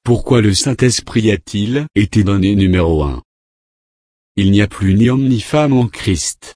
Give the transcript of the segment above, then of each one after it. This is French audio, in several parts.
Pourquoi le Saint-Esprit a-t-il été donné numéro 1? Il n'y a plus ni homme ni femme en Christ.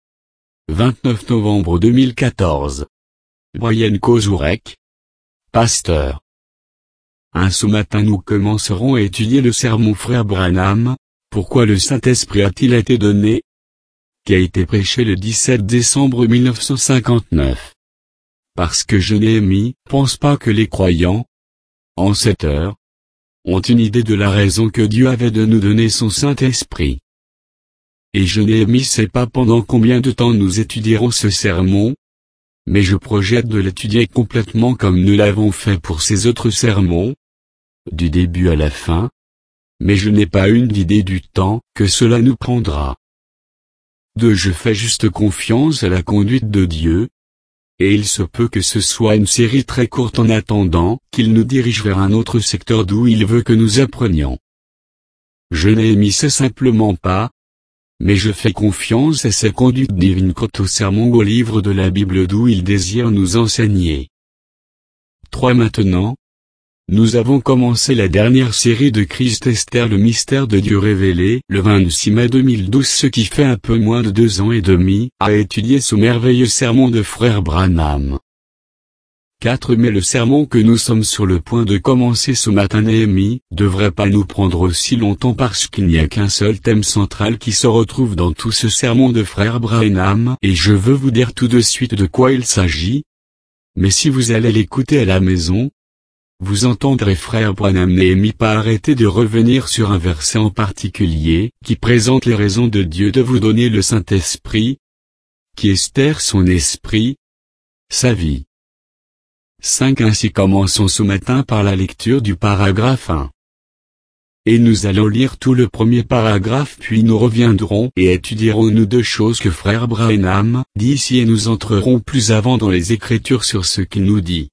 29 novembre 2014. Brian Kozurek, pasteur. Ce matin nous commencerons à étudier le sermon Frère Branham, Pourquoi le Saint-Esprit a-t-il été donné? Qui a été prêché le 17 décembre 1959. Parce que je n'ai pense pas que les croyants, en cette heure, ont une idée de la raison que Dieu avait de nous donner son Saint-Esprit. Et je n'ai sais pas pendant combien de temps nous étudierons ce sermon, mais je projette de l'étudier complètement comme nous l'avons fait pour ces autres sermons, du début à la fin, mais je n'ai pas une idée du temps que cela nous prendra. Je fais juste confiance à la conduite de Dieu, et il se peut que ce soit une série très courte en attendant qu'il nous dirige vers un autre secteur d'où il veut que nous apprenions. Je n'ai sais simplement pas, mais je fais confiance à sa conduite divine quant au sermon au livre de la Bible d'où il désire nous enseigner. Maintenant, nous avons commencé la dernière série de Christ Esther le mystère de Dieu révélé le 26 mai 2012 ce qui fait un peu moins de 2 ans et demi à étudier ce merveilleux sermon de Frère Branham. 4 mai le sermon que nous sommes sur le point de commencer ce matin devrait pas nous prendre aussi longtemps parce qu'il n'y a qu'un seul thème central qui se retrouve dans tout ce sermon de Frère Branham et je veux vous dire tout de suite de quoi il s'agit. Mais si vous allez l'écouter à la maison, vous entendrez Frère Branham pas arrêter de revenir sur un verset en particulier, qui présente les raisons de Dieu de vous donner le Saint-Esprit, qui Esther son esprit, sa vie. 5 Ainsi commençons ce matin par la lecture du paragraphe 1. Et nous allons lire tout le premier paragraphe puis nous reviendrons et étudierons nous 2 choses que Frère Branham dit ici et nous entrerons plus avant dans les Écritures sur ce qu'il nous dit.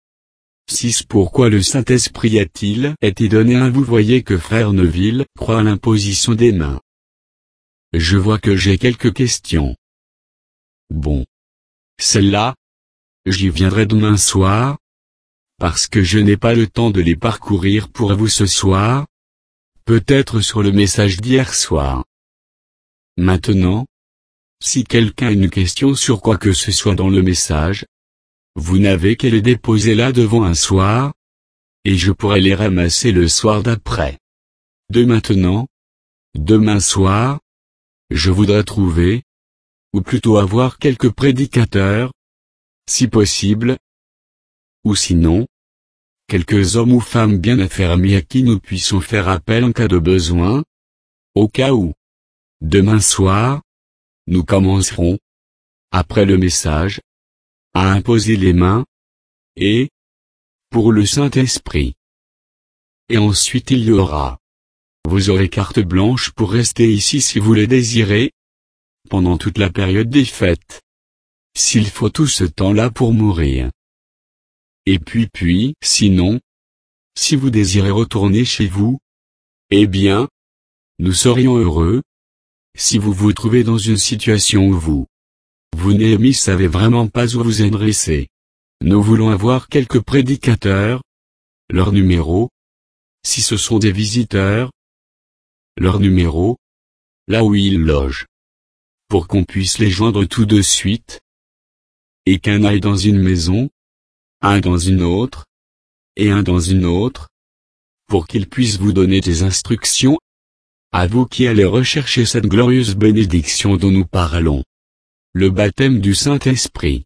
6 Pourquoi le Saint-Esprit a-t-il été donné à vous? Voyez que Frère Neville croit à l'imposition des mains. Je vois que j'ai quelques questions. Bon. Celles-là, j'y viendrai demain soir, parce que je n'ai pas le temps de les parcourir pour vous ce soir, peut-être sur le message d'hier soir. Maintenant, si quelqu'un a une question sur quoi que ce soit dans le message, vous n'avez qu'à les déposer là devant un soir, et je pourrai les ramasser le soir d'après. Maintenant, demain soir, je voudrais trouver, ou plutôt avoir quelques prédicateurs, si possible, ou sinon, quelques hommes ou femmes bien affermis à qui nous puissions faire appel en cas de besoin, au cas où. Demain soir, nous commencerons, après le message, à imposer les mains, et, pour le Saint-Esprit. Et ensuite il y aura. Vous aurez carte blanche pour rester ici si vous le désirez, pendant toute la période des fêtes. S'il faut tout ce temps-là pour mourir. Et puis, sinon, si vous désirez retourner chez vous, eh bien, nous serions heureux, si vous vous trouvez dans une situation où vous savez vraiment pas où vous adresser. Nous voulons avoir quelques prédicateurs, leur numéro, si ce sont des visiteurs, leur numéro, là où ils logent, pour qu'on puisse les joindre tout de suite, et qu'un aille dans une maison, un dans une autre, et un dans une autre, pour qu'ils puissent vous donner des instructions, à vous qui allez rechercher cette glorieuse bénédiction dont nous parlons. Le baptême du Saint-Esprit.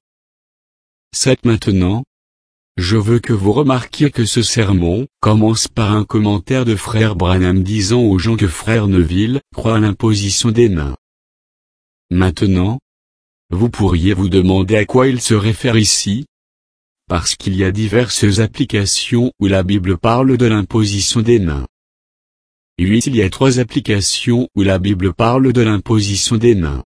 7 Maintenant, je veux que vous remarquiez que ce sermon commence par un commentaire de Frère Branham disant aux gens que Frère Neville croit à l'imposition des mains. Maintenant, vous pourriez vous demander à quoi il se réfère ici, parce qu'il y a diverses applications où la Bible parle de l'imposition des mains. 8 Il y a 3 applications où la Bible parle de l'imposition des mains.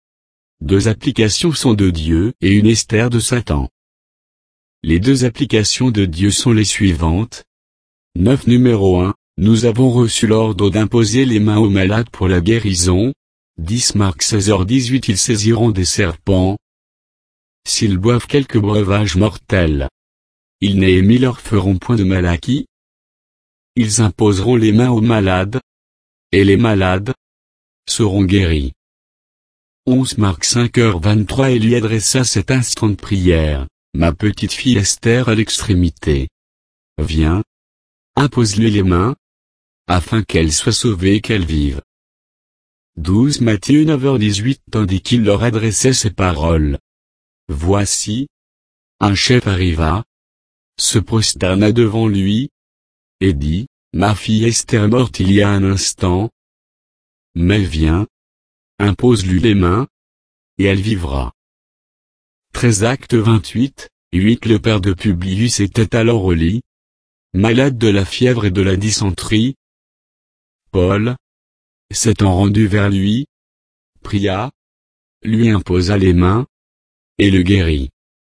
2 applications sont de Dieu et une Esther de Satan. Les 2 applications de Dieu sont les suivantes. 9 Numéro 1, nous avons reçu l'ordre d'imposer les mains aux malades pour la guérison. 10 Marc 16h18 Ils saisiront des serpents. S'ils boivent quelque breuvage mortel, ils leur feront point de mal à qui? ils imposeront les mains aux malades, et les malades seront guéris. 11 Marc 5h23 Et lui adressa cet instant de prière, ma petite fille Esther à l'extrémité. Viens, impose-lui les mains, afin qu'elle soit sauvée et qu'elle vive. 12 Matthieu 9h18 Tandis qu'il leur adressait ces paroles. Voici, un chef arriva, se prosterna devant lui, et dit, ma fille Esther est morte il y a un instant, mais viens, impose-lui les mains, et elle vivra. 13 Actes 28, 8 Le père de Publius était alors au lit, malade de la fièvre et de la dysenterie. Paul, s'étant rendu vers lui, pria, lui imposa les mains, et le guérit.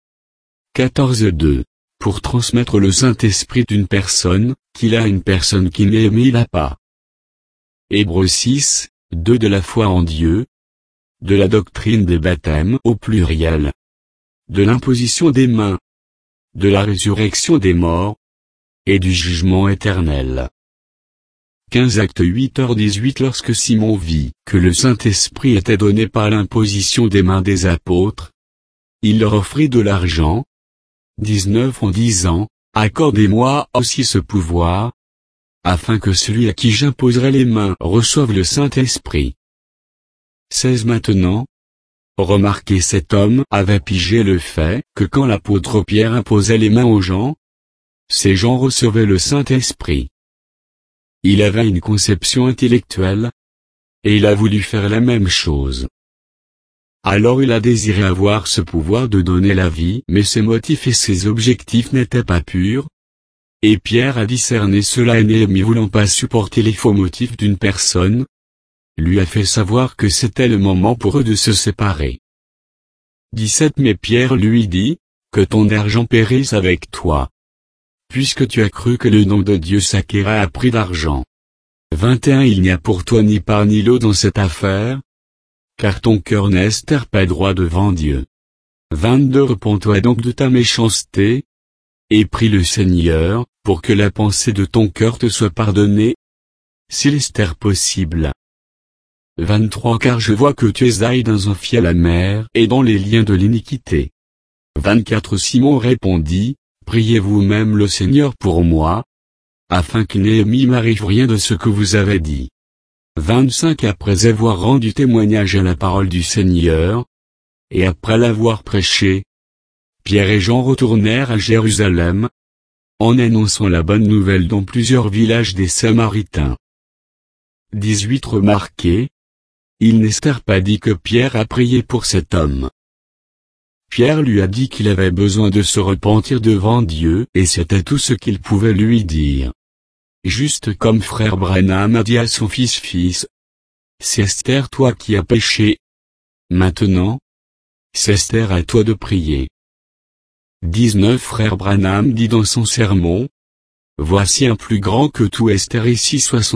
14-2. Pour transmettre le Saint-Esprit d'une personne, qu'il a une personne qui Néhémie l'a pas. Hébreux 6, 2 De la foi en Dieu, de la doctrine des baptêmes au pluriel, de l'imposition des mains, de la résurrection des morts, et du jugement éternel. 15 Actes 8h18 Lorsque Simon vit que le Saint-Esprit était donné par l'imposition des mains des apôtres, il leur offrit de l'argent. 19 En disant, accordez-moi aussi ce pouvoir, afin que celui à qui j'imposerai les mains reçoive le Saint-Esprit. 16 Maintenant, remarquez cet homme avait pigé le fait que quand l'apôtre Pierre imposait les mains aux gens, ces gens recevaient le Saint-Esprit. Il avait une conception intellectuelle, et il a voulu faire la même chose. Alors il a désiré avoir ce pouvoir de donner la vie, mais ses motifs et ses objectifs n'étaient pas purs. Et Pierre a discerné cela et Néhémie voulant pas supporter les faux motifs d'une personne, lui a fait savoir que c'était le moment pour eux de se séparer. 17 Mais Pierre lui dit, que ton argent périsse avec toi, puisque tu as cru que le nom de Dieu s'acquérait à prix d'argent. 21 Il n'y a pour toi ni part ni lot dans cette affaire, car ton cœur n'est pas droit devant Dieu. 22 Repens-toi donc de ta méchanceté, et prie le Seigneur, pour que la pensée de ton cœur te soit pardonnée, s'il est possible. 23 Car je vois que tu es dans un fiel amer et dans les liens de l'iniquité. 24 Simon répondit, priez vous-même le Seigneur pour moi, afin qu'il Néhémie m'arrive rien de ce que vous avez dit. 25 Après avoir rendu témoignage à la parole du Seigneur, et après l'avoir prêché, Pierre et Jean retournèrent à Jérusalem, en annonçant la bonne nouvelle dans plusieurs villages des Samaritains. 18 Remarquez, il n'est pas dit que Pierre a prié pour cet homme. Pierre lui a dit qu'il avait besoin de se repentir devant Dieu et c'était tout ce qu'il pouvait lui dire. Juste comme frère Branham a dit à son fils, c'est Esther toi qui as péché. Maintenant, c'est Esther à toi de prier. 19 Frère Branham dit dans son sermon, voici un plus grand que tout Esther ici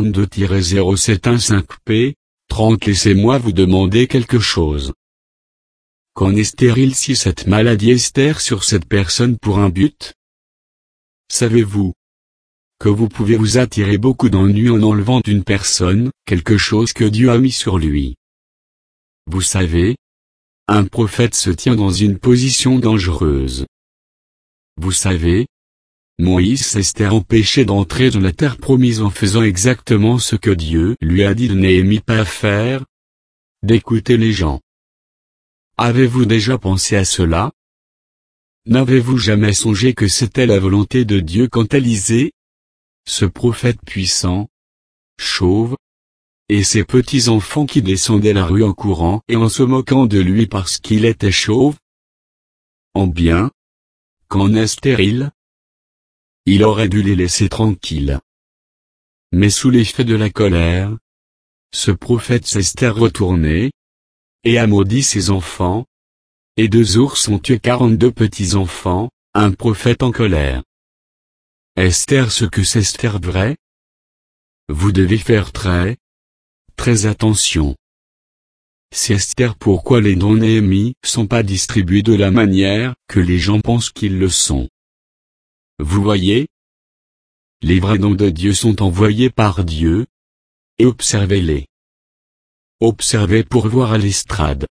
62-0715p, 30 Laissez-moi vous demander quelque chose. Qu'en est-il si cette maladie Esther sur cette personne pour un but? Savez-vous que vous pouvez vous attirer beaucoup d'ennuis en enlevant d'une personne quelque chose que Dieu a mis sur lui? Vous savez, un prophète se tient dans une position dangereuse. Vous savez, Moïse s'était empêché d'entrer dans la terre promise en faisant exactement ce que Dieu lui a dit de Néhémie pas faire, d'écouter les gens. Avez-vous déjà pensé à cela? N'avez-vous jamais songé que c'était la volonté de Dieu quand Élisée, ce prophète puissant, chauve, et ses petits-enfants qui descendaient la rue en courant et en se moquant de lui parce qu'il était chauve? En bien, qu'en est stérile? Il aurait dû les laisser tranquilles. Mais sous l'effet de la colère, ce prophète s'est retourné, et a maudit ses enfants, et 2 ours ont tué 42 petits-enfants, un prophète en colère. Est-ce ce que c'est vrai? Vous devez faire très attention. C'est pourquoi les dons Néhémie sont pas distribués de la manière que les gens pensent qu'ils le sont. Vous voyez? Les vrais dons de Dieu sont envoyés par Dieu. Et observez-les. Observez pour voir à l'estrade.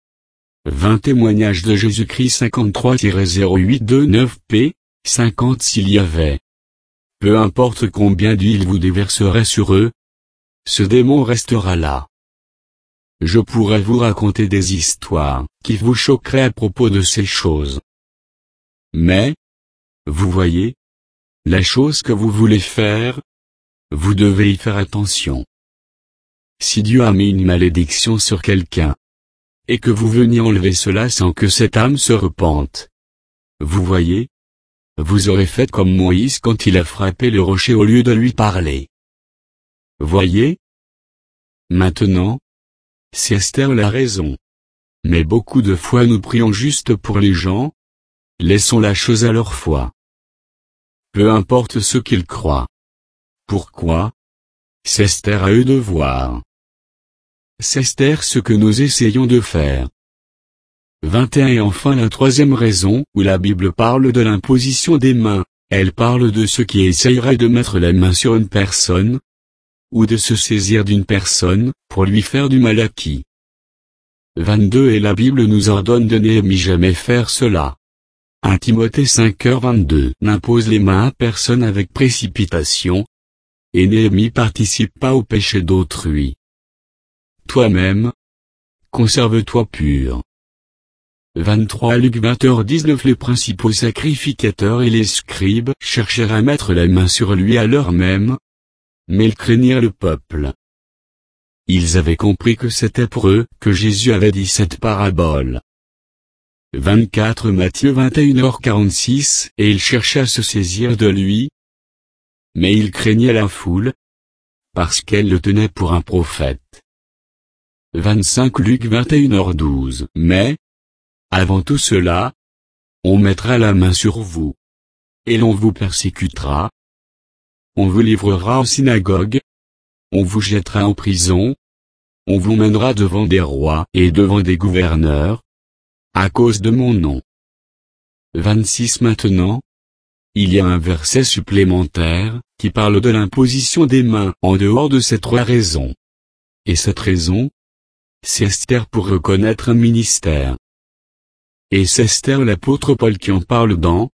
20 témoignages de Jésus-Christ 53-0829p, 50 s'il y avait. Peu importe combien d'huile vous déverserez sur eux, ce démon restera là. Je pourrais vous raconter des histoires qui vous choqueraient à propos de ces choses. Mais, vous voyez, la chose que vous voulez faire, vous devez y faire attention. Si Dieu a mis une malédiction sur quelqu'un, et que vous veniez enlever cela sans que cette âme se repente, vous voyez, vous aurez fait comme Moïse quand il a frappé le rocher au lieu de lui parler. Voyez? Maintenant, c'est Esther la raison. Mais beaucoup de fois nous prions juste pour les gens, laissons la chose à leur foi. Peu importe ce qu'ils croient. Pourquoi? C'est Esther à eux de voir. C'est Esther ce que nous essayons de faire. 21 Et enfin la troisième raison où la Bible parle de l'imposition des mains, elle parle de ceux qui essayeraient de mettre la main sur une personne, ou de se saisir d'une personne, pour lui faire du mal à qui. 22 Et la Bible nous ordonne de ne jamais faire cela. 1 Timothée 5h22 N'impose les mains à personne avec précipitation, et Néhémie participe pas au péché d'autrui. Toi-même, conserve-toi pur. 23 Luc 20h19 Les principaux sacrificateurs et les scribes cherchèrent à mettre la main sur lui à l'heure même, mais ils craignirent le peuple. Ils avaient compris que c'était pour eux que Jésus avait dit cette parabole. 24 Matthieu 21h46 Et ils cherchaient à se saisir de lui, mais ils craignaient la foule, parce qu'elle le tenait pour un prophète. 25 Luc 21h12 Mais, avant tout cela, on mettra la main sur vous, et l'on vous persécutera, on vous livrera en synagogue, on vous jettera en prison, on vous mènera devant des rois et devant des gouverneurs, à cause de mon nom. 26 Maintenant, il y a un verset supplémentaire, qui parle de l'imposition des mains en dehors de ces trois raisons. Et cette raison, c'est Esther pour reconnaître un ministère. Et c'est Esther l'apôtre Paul qui en parle dans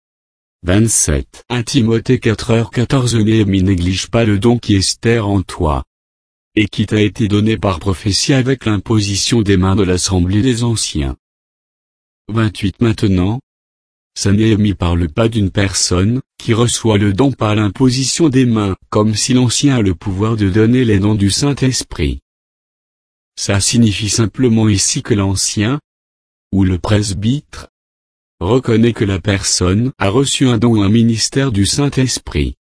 27 1 Timothée 4h14 Néhémie néglige pas le don qui est Esther en toi, et qui t'a été donné par prophétie avec l'imposition des mains de l'assemblée des anciens. 28 Maintenant, ça Néhémie parle pas d'une personne, qui reçoit le don par l'imposition des mains, comme si l'ancien a le pouvoir de donner les dons du Saint-Esprit. Ça signifie simplement ici que l'ancien, ou le presbytre, reconnaît que la personne a reçu un don ou un ministère du Saint-Esprit.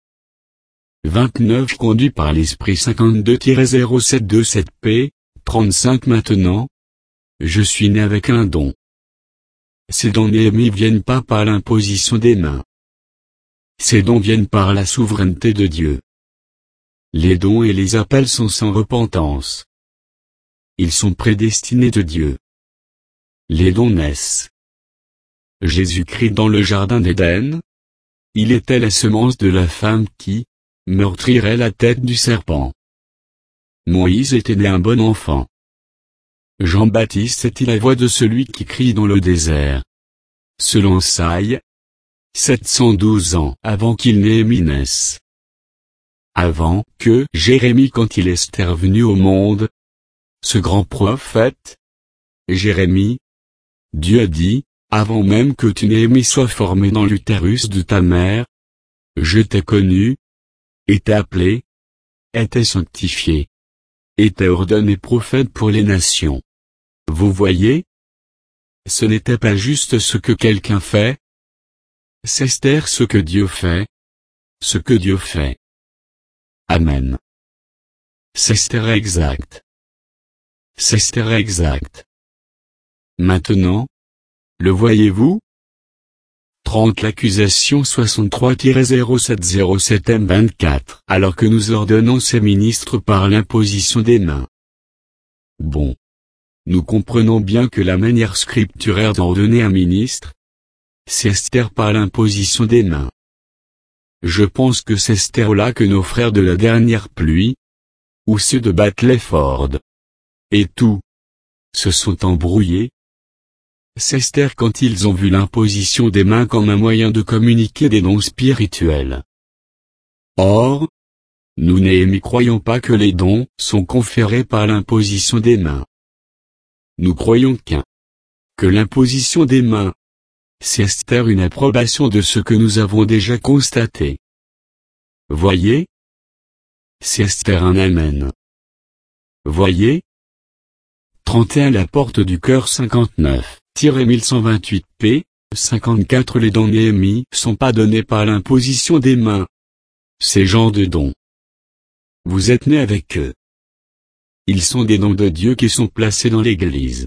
29 Conduit par l'Esprit 52-0727p, 35 Maintenant, je suis né avec un don. Ces dons Néhémie viennent pas par l'imposition des mains. Ces dons viennent par la souveraineté de Dieu. Les dons et les appels sont sans repentance. Ils sont prédestinés de Dieu. Les dons naissent. Jésus-Christ dans le jardin d'Éden. Il était la semence de la femme qui meurtrirait la tête du serpent. Moïse était né un bon enfant. Jean-Baptiste était la voix de celui qui crie dans le désert. Selon Saïe, 712 ans avant qu'il Néhémie naisse. Avant que Jérémie quand il est venu au monde, ce grand prophète, Jérémie, Dieu a dit, avant même que tu Néhémie sois formé dans l'utérus de ta mère, je t'ai connu, et t'ai appelé, et t'ai sanctifié, et t'ai ordonné prophète pour les nations. Vous voyez? Ce n'était pas juste ce que quelqu'un fait. C'est Esther ce que Dieu fait. Ce que Dieu fait. Amen. C'est Esther exact. C'est Esther exact. Maintenant, le voyez-vous? 30 L'accusation 63-0707M24 Alors que nous ordonnons ces ministres par l'imposition des mains. Bon. Nous comprenons bien que la manière scripturaire d'ordonner un ministre, c'est Esther par l'imposition des mains. Je pense que c'est Esther-là que nos frères de la dernière pluie, ou ceux de Battleford, et tout, se sont embrouillés. C'est Esther quand ils ont vu l'imposition des mains comme un moyen de communiquer des dons spirituels. Or, nous Néhémie croyons pas que les dons sont conférés par l'imposition des mains. Nous croyons que l'imposition des mains, c'est Esther une approbation de ce que nous avons déjà constaté. Voyez? C'est Esther un amen. Voyez? 31 La porte du cœur 59-1128 p. 54 Les dons Néhémie sont pas donnés par l'imposition des mains. Ces gens de dons. Vous êtes nés avec eux. Ils sont des dons de Dieu qui sont placés dans l'Église.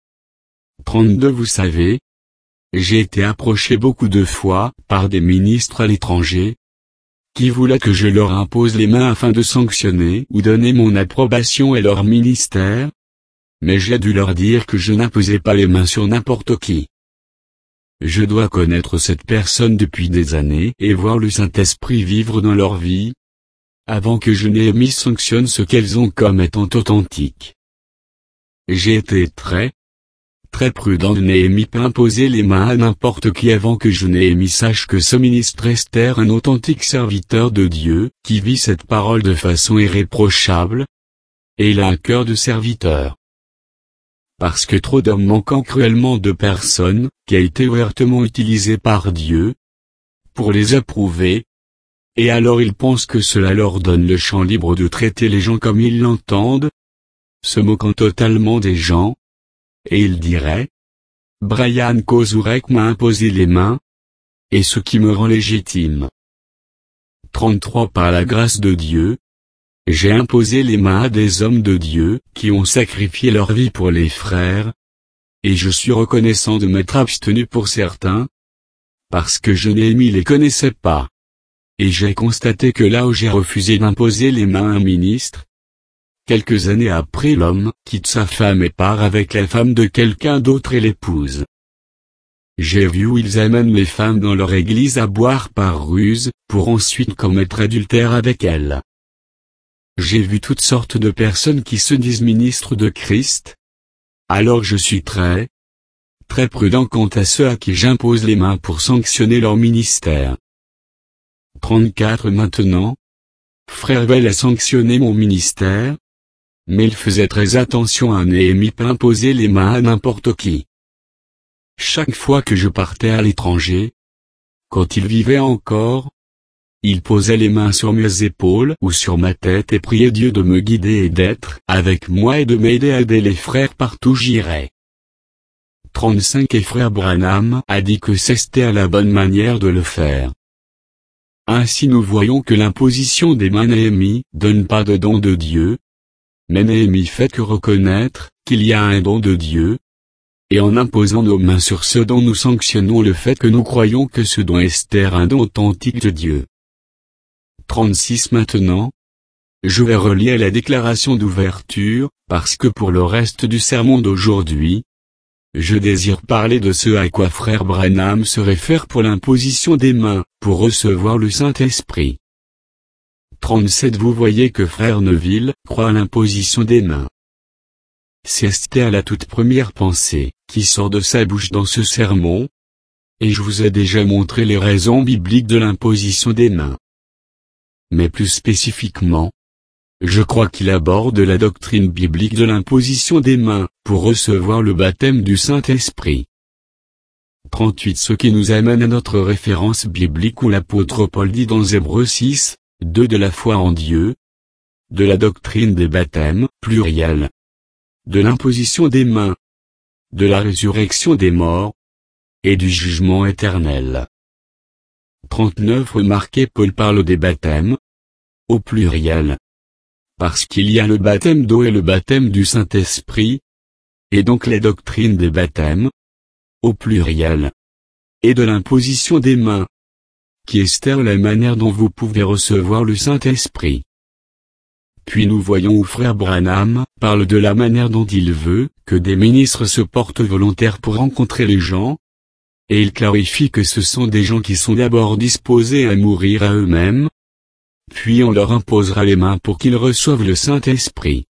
32 Vous savez, j'ai été approché beaucoup de fois par des ministres à l'étranger, qui voulaient que je leur impose les mains afin de sanctionner ou donner mon approbation à leur ministère, mais j'ai dû leur dire que je n'imposais pas les mains sur n'importe qui. Je dois connaître cette personne depuis des années et voir le Saint-Esprit vivre dans leur vie, avant que je Néhémie sanctionne ce qu'elles ont comme étant authentique. J'ai été très prudent de Néhémie pas imposer les mains à n'importe qui avant que je Néhémie sache que ce ministre Esther un authentique serviteur de Dieu, qui vit cette parole de façon irréprochable, et il a un cœur de serviteur. Parce que trop d'hommes manquant cruellement de personnes, qui a été ouvertement utilisée par Dieu, pour les approuver, et alors ils pensent que cela leur donne le champ libre de traiter les gens comme ils l'entendent, se moquant totalement des gens, et ils diraient, Brian Kozurek m'a imposé les mains, et ce qui me rend légitime. 33 Par la grâce de Dieu, j'ai imposé les mains à des hommes de Dieu qui ont sacrifié leur vie pour les frères, et je suis reconnaissant de m'être abstenu pour certains, parce que je Néhémie les connaissais pas. Et j'ai constaté que là où j'ai refusé d'imposer les mains à un ministre, quelques années après l'homme quitte sa femme et part avec la femme de quelqu'un d'autre et l'épouse. J'ai vu où ils amènent les femmes dans leur église à boire par ruse, pour ensuite commettre adultère avec elles. J'ai vu toutes sortes de personnes qui se disent ministres de Christ. Alors je suis très prudent quant à ceux à qui j'impose les mains pour sanctionner leur ministère. 34 Maintenant, Frère Bell a sanctionné mon ministère, mais il faisait très attention à Néhémie pas imposer les mains à n'importe qui. Chaque fois que je partais à l'étranger, quand il vivait encore, il posait les mains sur mes épaules ou sur ma tête et priait Dieu de me guider et d'être avec moi et de m'aider à aider les frères partout où j'irais. 35 Et Frère Branham a dit que c'était la bonne manière de le faire. Ainsi nous voyons que l'imposition des mains Néhémie donne pas de don de Dieu, mais Néhémie fait que reconnaître qu'il y a un don de Dieu, et en imposant nos mains sur ce don nous sanctionnons le fait que nous croyons que ce don est un don authentique de Dieu. 36 Maintenant, je vais relier la déclaration d'ouverture, parce que pour le reste du sermon d'aujourd'hui, je désire parler de ce à quoi Frère Branham se réfère pour l'imposition des mains, pour recevoir le Saint-Esprit. 37 Vous voyez que Frère Neville croit à l'imposition des mains. C'est la toute première pensée qui sort de sa bouche dans ce sermon, et je vous ai déjà montré les raisons bibliques de l'imposition des mains. Mais plus spécifiquement, je crois qu'il aborde la doctrine biblique de l'imposition des mains, pour recevoir le baptême du Saint-Esprit. 38 Ce qui nous amène à notre référence biblique où l'apôtre Paul dit dans Hébreux 6, 2 de la foi en Dieu, de la doctrine des baptêmes, pluriel, de l'imposition des mains, de la résurrection des morts, et du jugement éternel. 39 Remarquez Paul parle des baptêmes, au pluriel. Parce qu'il y a le baptême d'eau et le baptême du Saint-Esprit, et donc la doctrine des baptêmes, au pluriel, et de l'imposition des mains, qui est la manière dont vous pouvez recevoir le Saint-Esprit. Puis nous voyons où Frère Branham parle de la manière dont il veut que des ministres se portent volontaires pour rencontrer les gens, et il clarifie que ce sont des gens qui sont d'abord disposés à mourir à eux-mêmes, puis on leur imposera les mains pour qu'ils reçoivent le Saint-Esprit.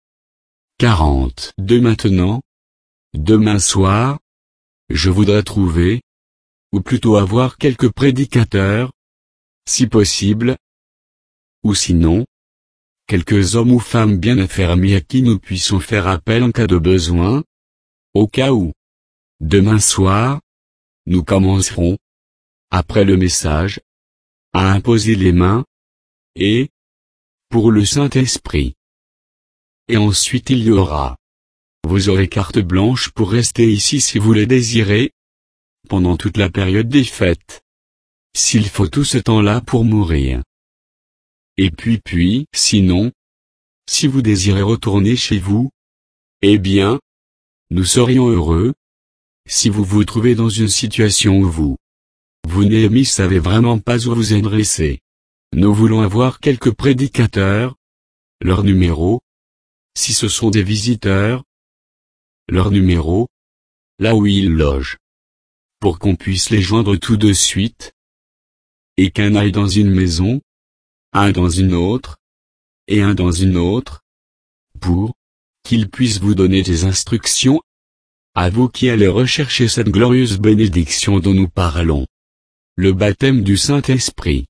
42 Maintenant, demain soir, je voudrais trouver, ou plutôt avoir quelques prédicateurs, si possible, ou sinon, quelques hommes ou femmes bien affermis à qui nous puissions faire appel en cas de besoin, au cas où. Demain soir, nous commencerons, après le message, à imposer les mains, et, pour le Saint-Esprit. Et ensuite il y aura. Vous aurez carte blanche pour rester ici si vous le désirez, pendant toute la période des fêtes. S'il faut tout ce temps-là pour mourir. Et puis, sinon, si vous désirez retourner chez vous, eh bien, nous serions heureux, si vous vous trouvez dans une situation où vous Néhémie savez vraiment pas où vous adresser. Nous voulons avoir quelques prédicateurs, leur numéro, si ce sont des visiteurs, leur numéro, là où ils logent, pour qu'on puisse les joindre tout de suite, et qu'un aille dans une maison, un dans une autre, et un dans une autre, pour qu'ils puissent vous donner des instructions, à vous qui allez rechercher cette glorieuse bénédiction dont nous parlons. Le baptême du Saint-Esprit.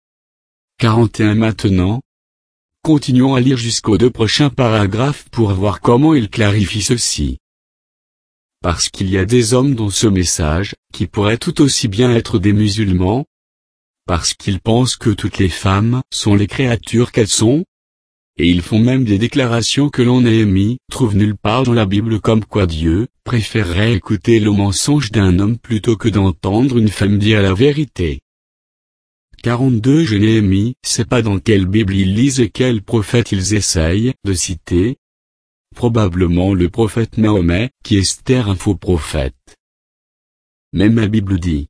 41 Maintenant, continuons à lire jusqu'aux 2 prochains paragraphes pour voir comment il clarifie ceci. Parce qu'il y a des hommes dans ce message, qui pourraient tout aussi bien être des musulmans, parce qu'ils pensent que toutes les femmes sont les créatures qu'elles sont, et ils font même des déclarations que Néhémie trouve nulle part dans la Bible comme quoi Dieu préférerait écouter le mensonge d'un homme plutôt que d'entendre une femme dire la vérité. 42 Néhémie sait pas dans quelle Bible ils lisent et quel prophète ils essayent de citer. Probablement le prophète Mahomet, qui est un faux prophète. Même la Bible dit.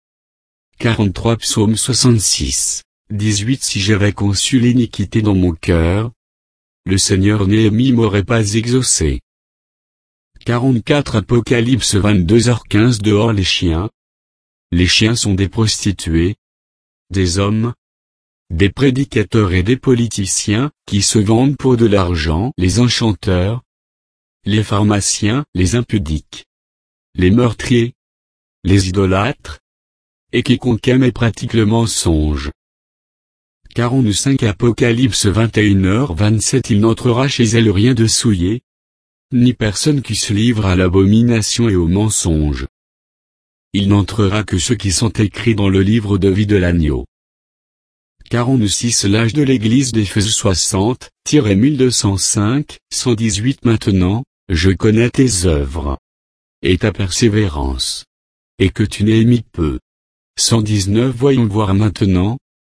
43 Psaume 66, 18 Si j'avais conçu l'iniquité dans mon cœur, le Seigneur Néhémie m'aurait pas exaucé. 44 Apocalypse 22h15 Dehors les chiens. Les chiens sont des prostituées, des hommes, des prédicateurs et des politiciens, qui se vendent pour de l'argent, les enchanteurs, les pharmaciens, les impudiques, les meurtriers, les idolâtres, et quiconque aime et pratique le mensonge. 45 Apocalypse 21h27 Il n'entrera chez elle rien de souillé, ni personne qui se livre à l'abomination et au mensonge. Il n'entrera que ceux qui sont écrits dans le livre de vie de l'agneau. 46 L'âge de l'église d'Éphèse 60-1205, 118 Maintenant, je connais tes œuvres, et ta persévérance, et que tu n'aies mis peu. 119 Voyons voir maintenant.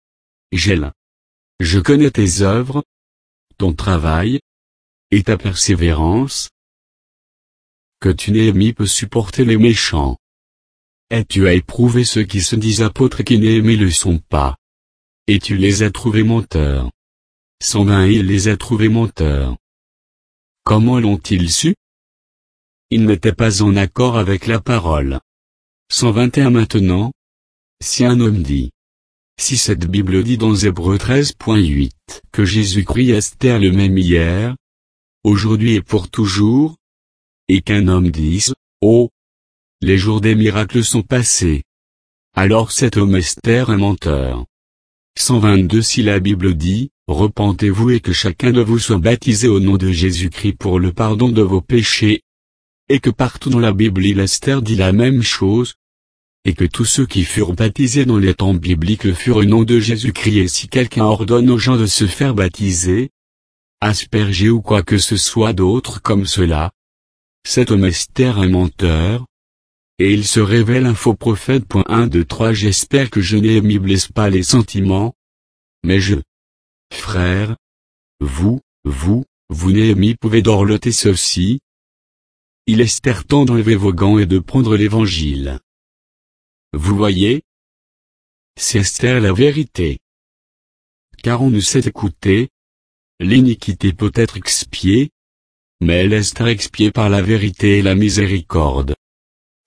Je connais tes œuvres, ton travail, et ta persévérance, que tu n'aies mis peu supporter les méchants. Et tu as éprouvé ceux qui se disent apôtres et qui n'aiment le sont pas. Et tu les as trouvés menteurs. 120 Il les a trouvés menteurs. Comment l'ont-ils su? Ils n'étaient pas en accord avec la parole. 121 Maintenant, si un homme dit, si cette Bible dit dans Hébreux 13.8 que Jésus-Christ est le même hier, aujourd'hui et pour toujours, et qu'un homme dise, oh, les jours des miracles sont passés, alors cet homme est un menteur. 122 Si la Bible dit, repentez-vous et que chacun de vous soit baptisé au nom de Jésus-Christ pour le pardon de vos péchés, et que partout dans la Bible Esther dit la même chose, et que tous ceux qui furent baptisés dans les temps bibliques le furent au nom de Jésus-Christ et si quelqu'un ordonne aux gens de se faire baptiser, asperger ou quoi que ce soit d'autre comme cela, cet homme est un menteur, et il se révèle un faux prophète. 1, 2, 3 J'espère que je n'ai blesse pas les sentiments, mais frères, vous Néhémie pouvez dorloter ceci. Il est temps d'enlever vos gants et de prendre l'évangile. Vous voyez? C'est Esther la vérité. 47 Écoutez, l'iniquité peut être expiée, mais elle est expiée par la vérité et la miséricorde.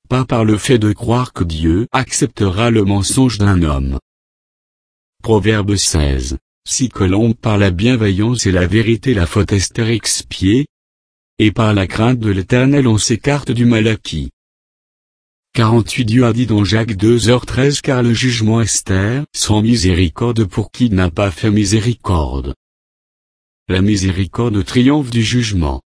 pas par le fait de croire que Dieu acceptera le mensonge d'un homme. Proverbe 16. Si que l'on par la bienveillance et la vérité la faute Esther expiée, et par la crainte de l'Éternel on s'écarte du mal acquis. 48 Dieu a dit dans Jacques 2h13 car le jugement Esther sans miséricorde pour qui n'a pas fait miséricorde. La miséricorde triomphe du jugement.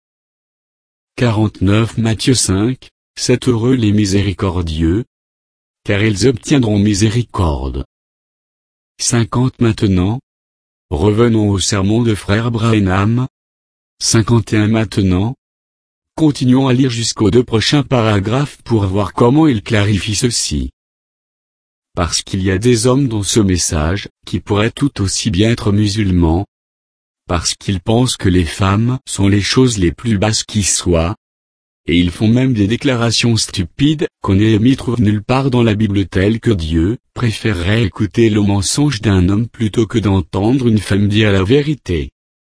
49 Matthieu 5, c'est heureux les miséricordieux, car ils obtiendront miséricorde. 50 Maintenant, revenons au sermon de frère Branham. 51 Maintenant, continuons à lire jusqu'aux 2 prochains paragraphes pour voir comment il clarifie ceci. Parce qu'il y a des hommes dans ce message, qui pourraient tout aussi bien être musulmans, parce qu'ils pensent que les femmes sont les choses les plus basses qui soient, et ils font même des déclarations stupides, qu'on n'y trouve nulle part dans la Bible telle que Dieu préférerait écouter le mensonge d'un homme plutôt que d'entendre une femme dire la vérité.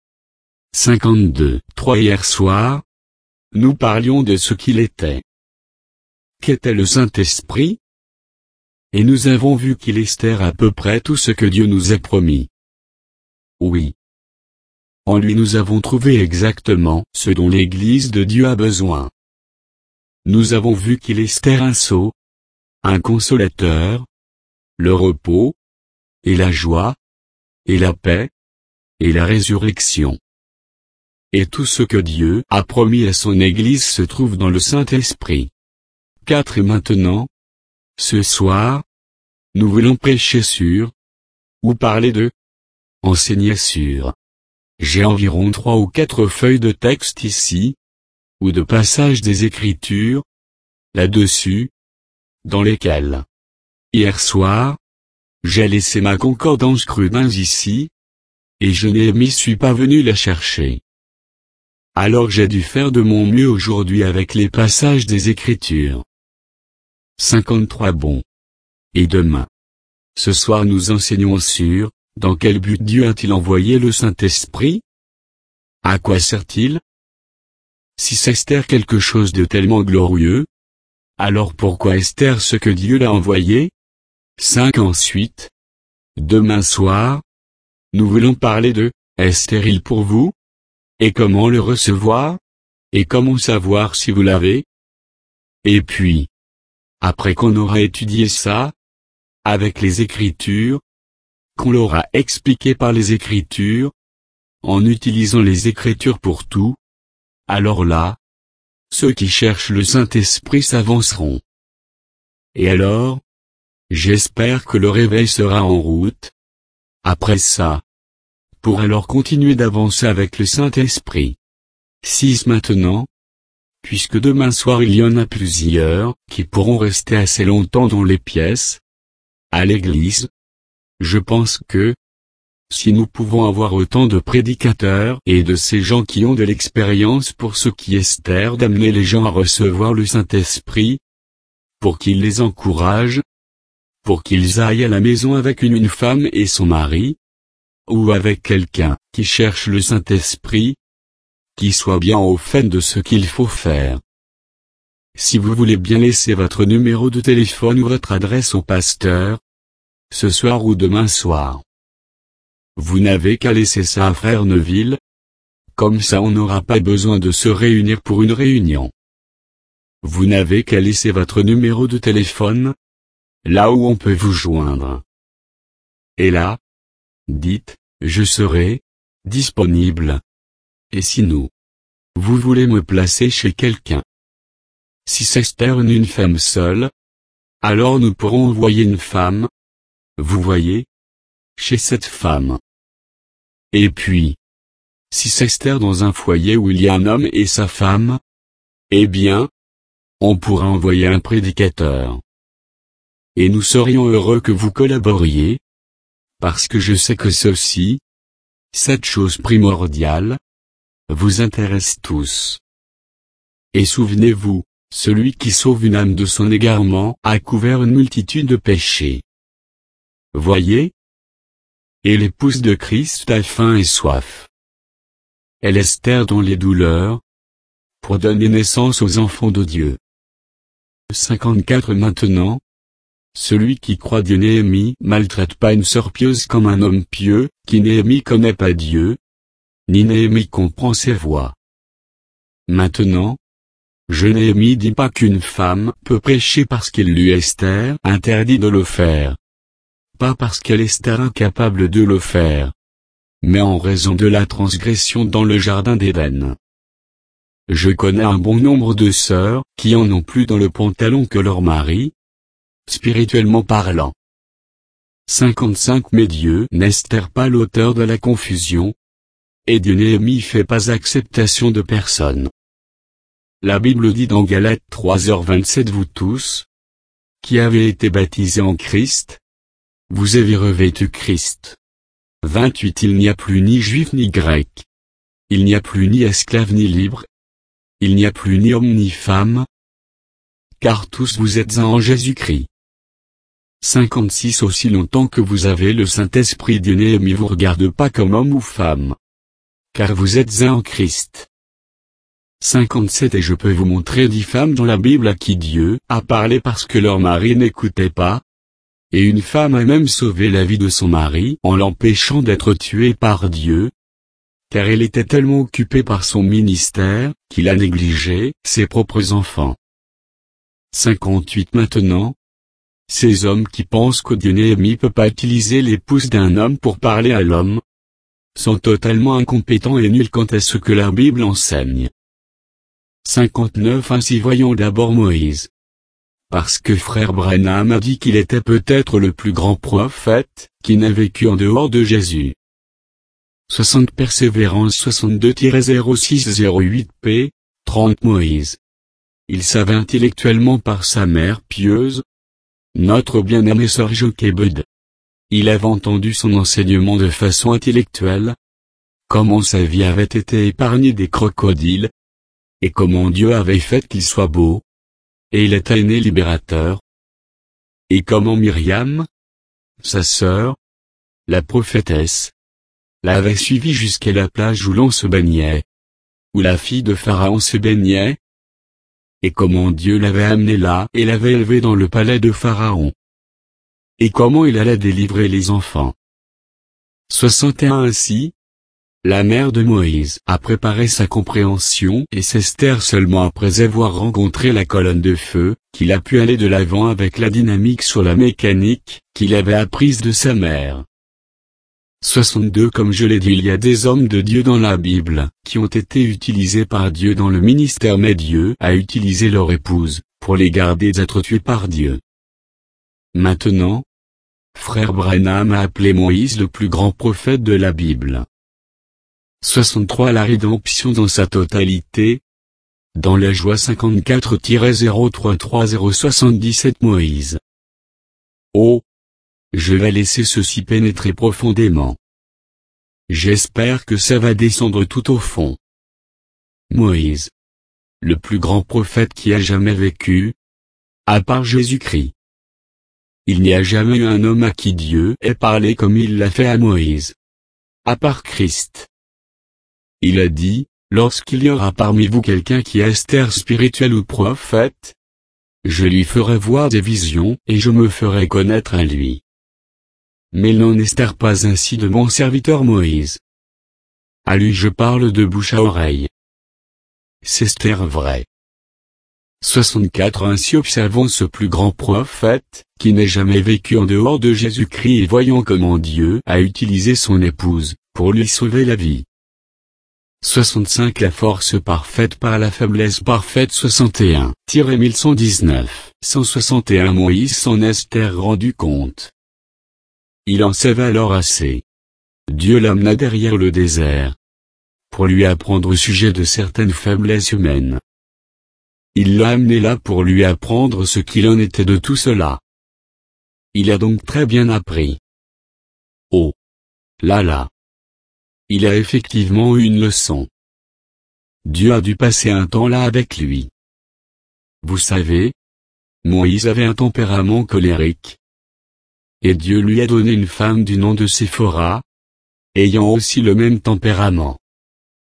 52. 3 Hier soir, nous parlions de ce qu'il était. Qu'était le Saint-Esprit? Et nous avons vu qu'il Esther à peu près tout ce que Dieu nous a promis. Oui. En lui nous avons trouvé exactement ce dont l'Église de Dieu a besoin. Nous avons vu qu'il Esther un sceau, un consolateur, le repos, et la joie, et la paix, et la résurrection. Et tout ce que Dieu a promis à son Église se trouve dans le Saint-Esprit. 4 Et maintenant, ce soir, nous voulons prêcher sur, ou parler de, enseigner sur. J'ai environ 3 ou 4 feuilles de texte ici, ou de passages des Écritures, là-dessus, dans lesquels, hier soir, j'ai laissé ma concordance Crudins ici, et je n'y suis pas venu la chercher. Alors j'ai dû faire de mon mieux aujourd'hui avec les passages des Écritures. 53 Bon. Et demain. Ce soir nous enseignons sur, dans quel but Dieu a-t-il envoyé le Saint-Esprit? À quoi sert-il? Si c'est Esther quelque chose de tellement glorieux, alors pourquoi Esther ce que Dieu l'a envoyé? 5 Ensuite, demain soir, nous voulons parler de, est stérile pour vous? Et comment le recevoir? Et comment savoir si vous l'avez? Et puis, après qu'on aura étudié ça, avec les Écritures, qu'on l'aura expliqué par les Écritures, en utilisant les Écritures pour tout, alors là, ceux qui cherchent le Saint-Esprit s'avanceront. Et alors, j'espère que le réveil sera en route. Après ça, pour alors continuer d'avancer avec le Saint-Esprit. 6 Maintenant, puisque demain soir il y en a plusieurs qui pourront rester assez longtemps dans les pièces, à l'église, je pense que, si nous pouvons avoir autant de prédicateurs et de ces gens qui ont de l'expérience pour ce qui est Esther d'amener les gens à recevoir le Saint-Esprit, pour qu'ils les encouragent, pour qu'ils aillent à la maison avec une femme et son mari, ou avec quelqu'un qui cherche le Saint-Esprit, qui soit bien au fait de ce qu'il faut faire. Si vous voulez bien laisser votre numéro de téléphone ou votre adresse au pasteur, ce soir ou demain soir. Vous n'avez qu'à laisser ça à Frère Neville. Comme ça on n'aura pas besoin de se réunir pour une réunion. Vous n'avez qu'à laisser votre numéro de téléphone, là où on peut vous joindre. Et là, dites, je serai disponible. Et si vous voulez me placer chez quelqu'un. Si c'est Esther une femme seule, alors nous pourrons envoyer une femme, vous voyez, chez cette femme. Et puis, si c'est Esther dans un foyer où il y a un homme et sa femme, eh bien, on pourra envoyer un prédicateur. Et nous serions heureux que vous collaboriez, parce que je sais que ceci, cette chose primordiale, vous intéresse tous. Et souvenez-vous, celui qui sauve une âme de son égarement a couvert une multitude de péchés. Voyez? Et l'épouse de Christ a faim et soif. Elle Esther dans les douleurs, pour donner naissance aux enfants de Dieu. 54 Maintenant, celui qui croit Dieu Néhémie maltraite pas une sœur pieuse comme un homme pieux, qui Néhémie connaît pas Dieu, ni Néhémie comprend ses voies. Maintenant, je Néhémie dis pas qu'une femme peut pécher parce qu'il lui Esther interdit de le faire. Pas parce qu'elle est incapable de le faire, mais en raison de la transgression dans le jardin d'Éden. Je connais un bon nombre de sœurs qui en ont plus dans le pantalon que leur mari, spirituellement parlant. 55 Mais Dieu n'est pas l'auteur de la confusion, et Dieu Néhémie fait pas acceptation de personne. La Bible dit dans Galates 3h27 Vous tous, qui avez été baptisés en Christ, vous avez revêtu Christ. 28 Il n'y a plus ni juif ni grec. Il n'y a plus ni esclave ni libre. Il n'y a plus ni homme ni femme. Car tous vous êtes un en Jésus-Christ. 56 Aussi longtemps que vous avez le Saint-Esprit Dieu Néhémie vous regarde pas comme homme ou femme. Car vous êtes un en Christ. 57 Et je peux vous montrer 10 femmes dans la Bible à qui Dieu a parlé parce que leur mari n'écoutait pas. Et une femme a même sauvé la vie de son mari en l'empêchant d'être tuée par Dieu. Car elle était tellement occupée par son ministère, qu'il a négligé ses propres enfants. 58 Maintenant, ces hommes qui pensent que Dieu Néhémie peut pas utiliser l'épouse d'un homme pour parler à l'homme, sont totalement incompétents et nuls quant à ce que la Bible enseigne. 59 Ainsi voyons d'abord Moïse. Parce que frère Branham a dit qu'il était peut-être le plus grand prophète, qui n'a vécu en dehors de Jésus. 60 Persévérance 62-0608 p. 30 Moïse. Il savait intellectuellement par sa mère pieuse, notre bien-aimée sœur Jochebed. Il avait entendu son enseignement de façon intellectuelle, comment sa vie avait été épargnée des crocodiles, et comment Dieu avait fait qu'il soit beau, et il était né libérateur, et comment Myriam, sa sœur, la prophétesse, l'avait suivi jusqu'à la plage où l'on se baignait, où la fille de Pharaon se baignait, et comment Dieu l'avait amené là et l'avait élevé dans le palais de Pharaon, et comment il allait délivrer les enfants. 61 Ainsi, la mère de Moïse a préparé sa compréhension et s'Esther seulement après avoir rencontré la colonne de feu, qu'il a pu aller de l'avant avec la dynamique sur la mécanique, qu'il avait apprise de sa mère. 62 Comme je l'ai dit il y a des hommes de Dieu dans la Bible, qui ont été utilisés par Dieu dans le ministère mais Dieu a utilisé leur épouse, pour les garder d'être tués par Dieu. Maintenant, frère Branham a appelé Moïse le plus grand prophète de la Bible. 63 La rédemption dans sa totalité. Dans la joie 54-033077 Moïse. Oh! Je vais laisser ceci pénétrer profondément. J'espère que ça va descendre tout au fond. Moïse. Le plus grand prophète qui a jamais vécu. À part Jésus-Christ. Il n'y a jamais eu un homme à qui Dieu ait parlé comme il l'a fait à Moïse. À part Christ. Il a dit, lorsqu'il y aura parmi vous quelqu'un qui est Esther spirituel ou prophète, je lui ferai voir des visions et je me ferai connaître à lui. Mais il n'en est pas ainsi de mon serviteur Moïse. À lui je parle de bouche à oreille. C'est Esther vrai. 64 Ainsi observons ce plus grand prophète, qui n'ait jamais vécu en dehors de Jésus-Christ et voyons comment Dieu a utilisé son épouse, pour lui sauver la vie. 65 La force parfaite par la faiblesse parfaite 61-1119 161 Moïse s'en est rendu compte. Il en savait alors assez. Dieu l'amena derrière le désert, pour lui apprendre au sujet de certaines faiblesses humaines. Il l'a amené là pour lui apprendre ce qu'il en était de tout cela. Il a donc très bien appris. Oh là! Il a effectivement eu une leçon. Dieu a dû passer un temps là avec lui. Vous savez, Moïse avait un tempérament colérique. Et Dieu lui a donné une femme du nom de Séphora, ayant aussi le même tempérament.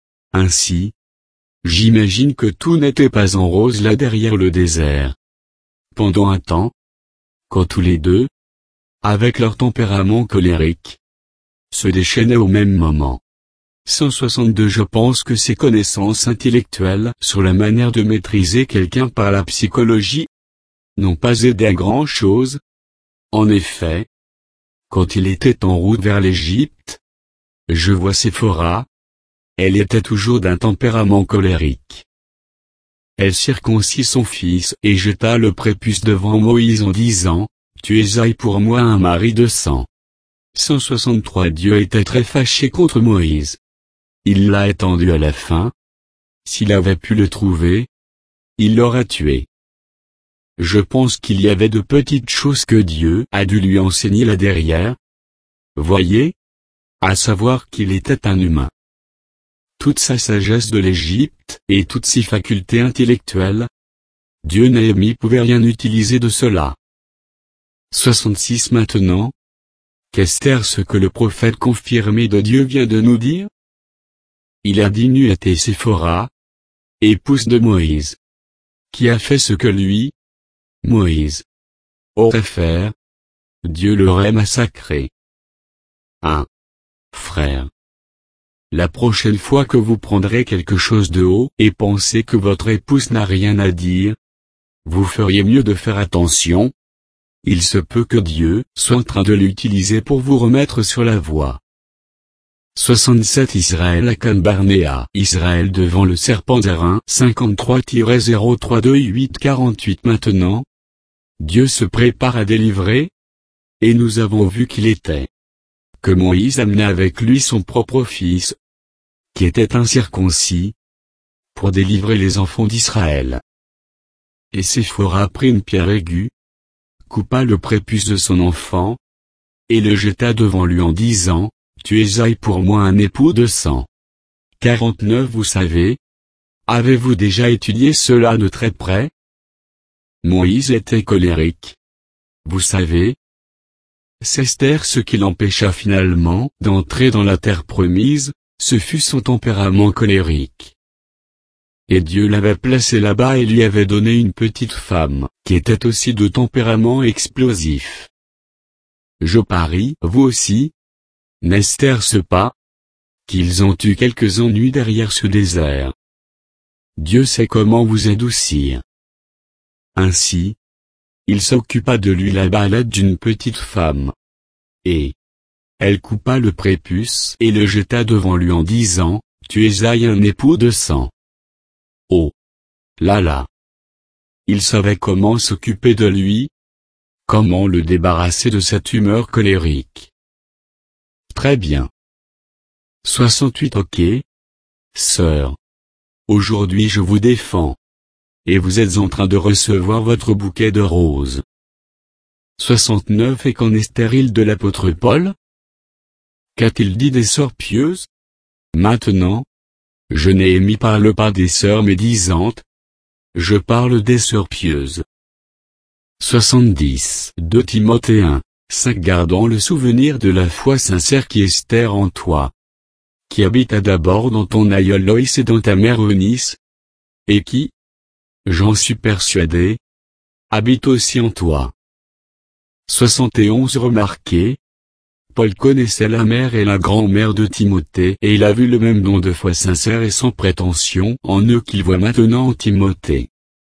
Ainsi, j'imagine que tout n'était pas en rose là derrière le désert. pendant un temps, quand tous les deux, avec leur tempérament colérique, se déchaînaient au même moment. 162 Je pense que ces connaissances intellectuelles sur la manière de maîtriser quelqu'un par la psychologie n'ont pas aidé à grand-chose. En effet, quand il était en route vers l'Égypte, je vois Séphora. Elle était toujours d'un tempérament colérique. Elle circoncit son fils et jeta le prépuce devant Moïse en disant, « Tu es aille pour moi un mari de sang. » 163 Dieu était très fâché contre Moïse. Il l'a étendu à la fin. S'il avait pu le trouver, il l'aurait tué. Je pense qu'il y avait de petites choses que Dieu a dû lui enseigner là derrière. Voyez, à savoir qu'il était un humain. Toute sa sagesse de l'Égypte, et toutes ses facultés intellectuelles, Dieu Néhémie pouvait rien utiliser de cela. 66 Maintenant, qu'est-ce ce que le prophète confirmé de Dieu vient de nous dire? Il a dit nu était Séphora, épouse de Moïse, qui a fait ce que lui, Moïse, aurait fait. Dieu l'aurait massacré. 1. Frère. La prochaine fois que vous prendrez quelque chose de haut et pensez que votre épouse n'a rien à dire, vous feriez mieux de faire attention. Il se peut que Dieu soit en train de l'utiliser pour vous remettre sur la voie. 67 Israël à Can-Barnéa. Israël devant le serpent d'Arin 53-0328-48 Maintenant, Dieu se prépare à délivrer, et nous avons vu qu'il était que Moïse amenait avec lui son propre fils, qui était incirconcis, pour délivrer les enfants d'Israël. Et Séphora prit une pierre aiguë, coupa le prépuce de son enfant, et le jeta devant lui en disant, « Tu es aille pour moi un époux de sang. » 49 Vous savez, avez-vous déjà étudié cela de très près? Moïse était colérique. Vous savez, c'est Esther ce qui l'empêcha finalement d'entrer dans la terre promise, ce fut son tempérament colérique. Et Dieu l'avait placé là-bas et lui avait donné une petite femme, qui était aussi de tempérament explosif. Je parie, vous aussi, n'est-ce pas, qu'ils ont eu quelques ennuis derrière ce désert. Dieu sait comment vous adoucir. Ainsi, il s'occupa de lui là-bas à l'aide d'une petite femme. Et elle coupa le prépuce et le jeta devant lui en disant, « Tu es aille un époux de sang. » Oh là là! Il savait comment s'occuper de lui, comment le débarrasser de cette humeur colérique. Très bien. 68 Ok. Sœur. Aujourd'hui je vous défends. Et vous êtes en train de recevoir votre bouquet de roses. 69 Et qu'en est stérile de l'apôtre Paul? Qu'a-t-il dit des sœurs pieuses? Maintenant, je Néhémie parle pas des sœurs médisantes. Je parle des sœurs pieuses. 70 2 Timothée 1, 5 Gardant le souvenir de la foi sincère qui est en toi, qui habita d'abord dans ton aïeul Loïs et dans ta mère Eunice, et qui, j'en suis persuadé, habite aussi en toi. 71 Remarquez, Paul connaissait la mère et la grand-mère de Timothée et il a vu le même don de foi sincère et sans prétention en eux qu'il voit maintenant en Timothée.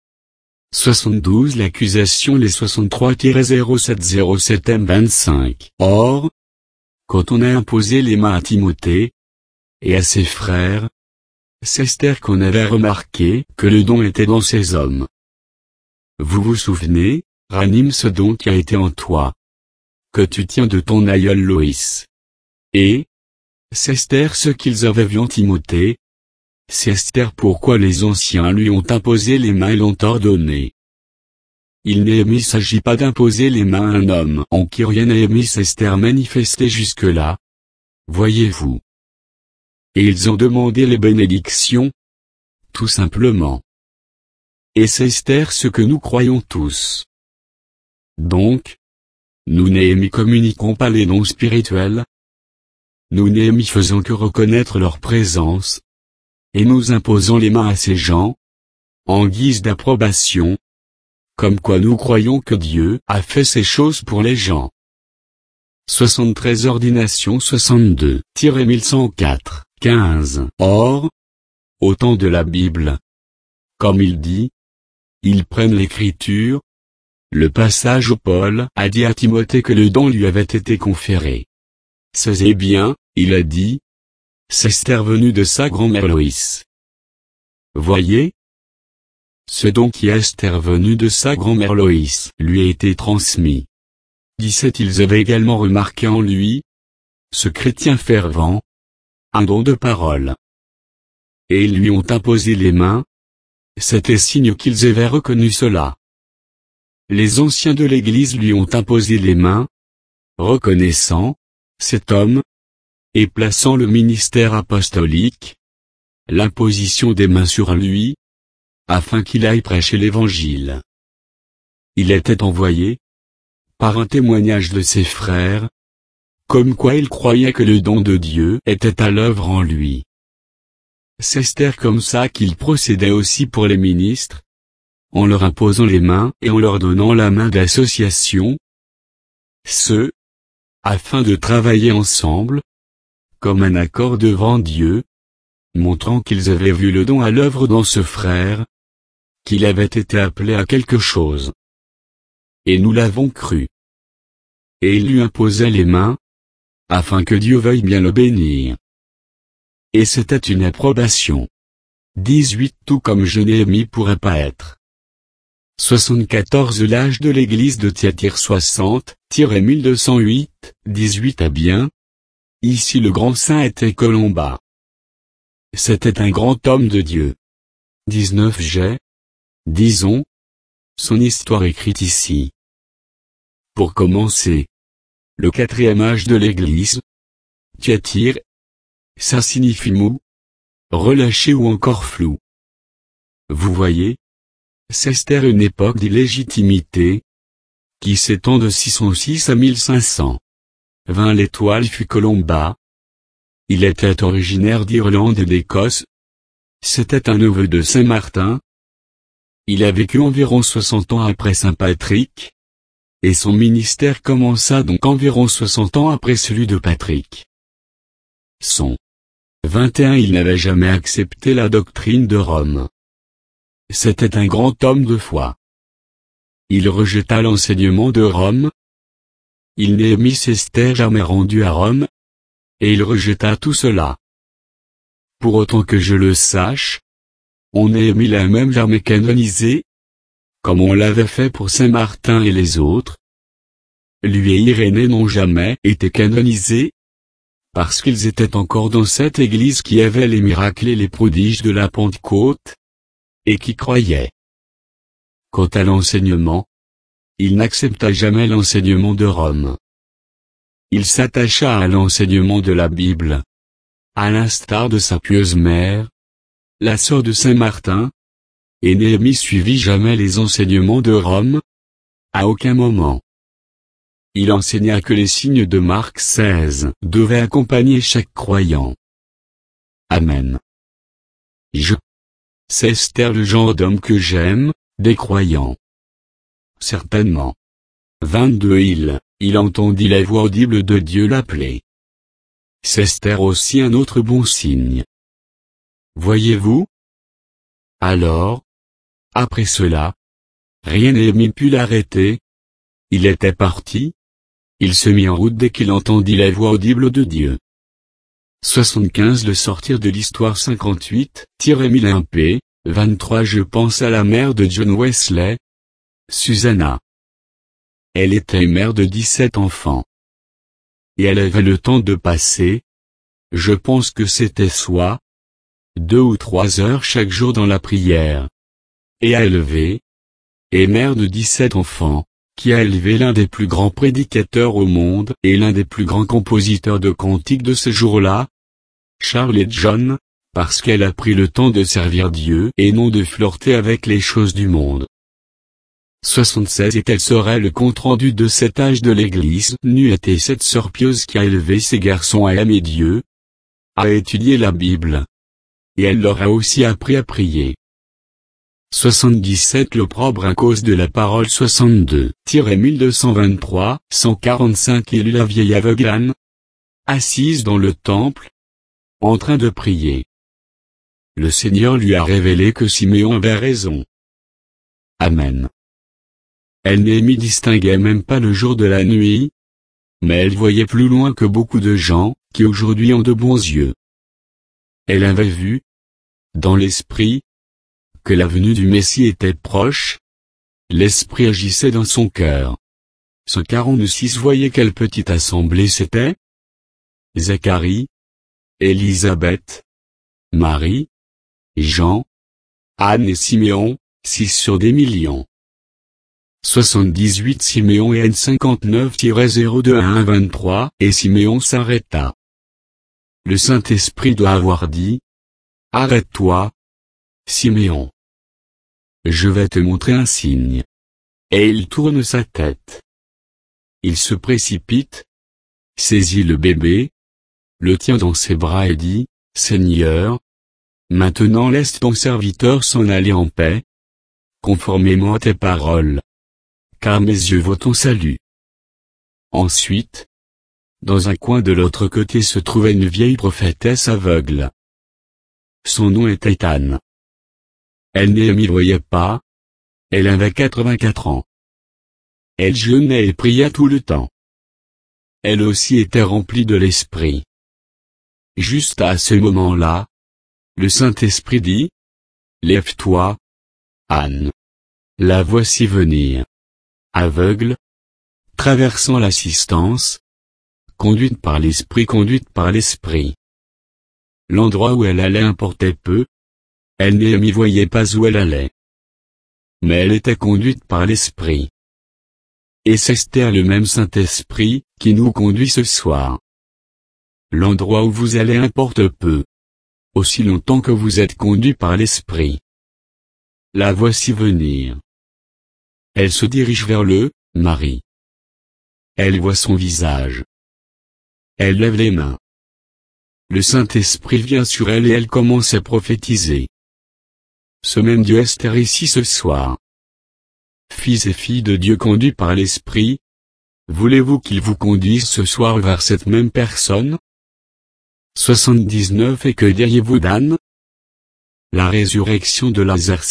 72 L'accusation les 63-0707 M25 Or, quand on a imposé les mains à Timothée et à ses frères, c'est Esther qu'on avait remarqué que le don était dans ces hommes. Vous vous souvenez, ranime ce don qui a été en toi, que tu tiens de ton aïeul Loïs. Et, c'est Esther ce qu'ils avaient vu en Timothée. C'est Esther pourquoi les anciens lui ont imposé les mains et l'ont ordonné. Il Néhémie s'agit pas d'imposer les mains à un homme en qui rien Néhémie Esther manifesté jusque-là. Voyez-vous. Et ils ont demandé les bénédictions. Tout simplement. Et c'est Esther ce que nous croyons tous. Donc, nous Néhémie communiquons pas les dons spirituels. Nous Néhémie faisons que reconnaître leur présence. Et nous imposons les mains à ces gens, en guise d'approbation, comme quoi nous croyons que Dieu a fait ces choses pour les gens. 73 Ordination 62-1104, 15. Or, au temps de la Bible, comme il dit, ils prennent l'écriture. Le passage où Paul a dit à Timothée que le don lui avait été conféré. C'est bien, il a dit. C'est Esther venu de sa grand-mère Loïs. Voyez? Ce don qui est Esther venu de sa grand-mère Loïs lui a été transmis. 17 Ils avaient également remarqué en lui, ce chrétien fervent, un don de parole. Et ils lui ont imposé les mains. C'était signe qu'ils avaient reconnu cela. Les anciens de l'Église lui ont imposé les mains, reconnaissant cet homme, et plaçant le ministère apostolique, l'imposition des mains sur lui, afin qu'il aille prêcher l'Évangile. Il était envoyé, par un témoignage de ses frères, comme quoi il croyait que le don de Dieu était à l'œuvre en lui. C'est Esther comme ça qu'il procédait aussi pour les ministres, en leur imposant les mains et en leur donnant la main d'association, afin de travailler ensemble, comme un accord devant Dieu, montrant qu'ils avaient vu le don à l'œuvre dans ce frère, qu'il avait été appelé à quelque chose. Et nous l'avons cru. Et il lui imposait les mains, afin que Dieu veuille bien le bénir. Et c'était une approbation. 18 Tout comme Néhémie pourrait pas être. 74 L'âge de l'église de Thyatire 60-1208, 18 bien. Ici le grand saint était Colomba. C'était un grand homme de Dieu. 19 disons, son histoire écrite ici. Pour commencer, le quatrième âge de l'église, Thyatire, ça signifie mou, relâché ou encore flou. Vous voyez? C'est Esther une époque d'illégitimité, qui s'étend de 606 à 1500. L'étoile fut Colomba. Il était originaire d'Irlande et d'Écosse. C'était un neveu de Saint Martin. Il a vécu environ 60 ans après Saint Patrick. Et son ministère commença donc environ 60 ans après celui de Patrick. 21 Il n'avait jamais accepté la doctrine de Rome. C'était un grand homme de foi. Il rejeta l'enseignement de Rome. Il Néhémie s'était jamais rendu à Rome. Et il rejeta tout cela. Pour autant que je le sache, on Néhémie l'a même jamais canonisé, comme on l'avait fait pour Saint Martin et les autres. Lui et Irénée n'ont jamais été canonisés, parce qu'ils étaient encore dans cette église qui avait les miracles et les prodiges de la Pentecôte, et qui croyait. Quant à l'enseignement, il n'accepta jamais l'enseignement de Rome. Il s'attacha à l'enseignement de la Bible, à l'instar de sa pieuse mère, la sœur de Saint Martin, et Néhémie suivit jamais les enseignements de Rome, à aucun moment. Il enseigna que les signes de Marc 16 devaient accompagner chaque croyant. Amen. C'est Esther le genre d'homme que j'aime, des croyants. Certainement. 22 Il entendit la voix audible de Dieu l'appeler. C'est Esther aussi un autre bon signe. Voyez-vous? Alors, après cela, rien n'ait pu l'arrêter. Il était parti. Il se mit en route dès qu'il entendit la voix audible de Dieu. 75 Le sortir de l'histoire 58-1001p, 23 Je pense à la mère de John Wesley, Susanna. Elle était mère de 17 enfants. Et elle avait le temps de passer, je pense que c'était soit 2 ou 3 heures chaque jour dans la prière. Et à élever, et mère de 17 enfants, qui a élevé l'un des plus grands prédicateurs au monde et l'un des plus grands compositeurs de cantiques de ce jour-là, Charles et John, parce qu'elle a pris le temps de servir Dieu et non de flirter avec les choses du monde. 76 Et quel serait le compte-rendu de cet âge de l'église? N'eût été cette sœur pieuse qui a élevé ses garçons à aimer Dieu, à étudier la Bible. Et elle leur a aussi appris à prier. 77 L'opprobre à cause de la parole 62-1223 145 Il eut la vieille aveugle Anne, assise dans le temple, en train de prier. Le Seigneur lui a révélé que Siméon avait raison. Amen. Néhémie distinguait même pas le jour de la nuit, mais elle voyait plus loin que beaucoup de gens, qui aujourd'hui ont de bons yeux. Elle avait vu, dans l'esprit, que la venue du Messie était proche. L'esprit agissait dans son cœur. Ce 46 voyait quelle petite assemblée c'était. Zacharie, Élisabeth, Marie, Jean, Anne et Siméon, 6 sur des millions. 78 Siméon et Anne 59-02-1-23 et Siméon s'arrêta. Le Saint-Esprit doit avoir dit, « Arrête-toi, Siméon. Je vais te montrer un signe. » Et il tourne sa tête. Il se précipite, saisit le bébé, le tient dans ses bras et dit, « Seigneur, maintenant laisse ton serviteur s'en aller en paix, conformément à tes paroles. Car mes yeux voient ton salut. » Ensuite, dans un coin de l'autre côté se trouvait une vieille prophétesse aveugle. Son nom était Anne. Elle ne voyait pas. Elle avait 84 ans. Elle jeûnait et pria tout le temps. Elle aussi était remplie de l'Esprit. Juste à ce moment-là, le Saint-Esprit dit, « Lève-toi, Anne. La voici venir. » Aveugle, traversant l'assistance, conduite par l'Esprit. L'endroit où elle allait importait peu. Elle n'y voyait pas où elle allait. Mais elle était conduite par l'Esprit. Et c'est Esther le même Saint-Esprit, qui nous conduit ce soir. L'endroit où vous allez importe peu. Aussi longtemps que vous êtes conduit par l'Esprit. La voici venir. Elle se dirige vers le mari. Elle voit son visage. Elle lève les mains. Le Saint-Esprit vient sur elle et elle commence à prophétiser. Ce même Dieu Esther ici ce soir. Fils et filles de Dieu conduits par l'Esprit, voulez-vous qu'il vous conduise ce soir vers cette même personne? 79 Et que diriez-vous d'Anne? La résurrection de Lazare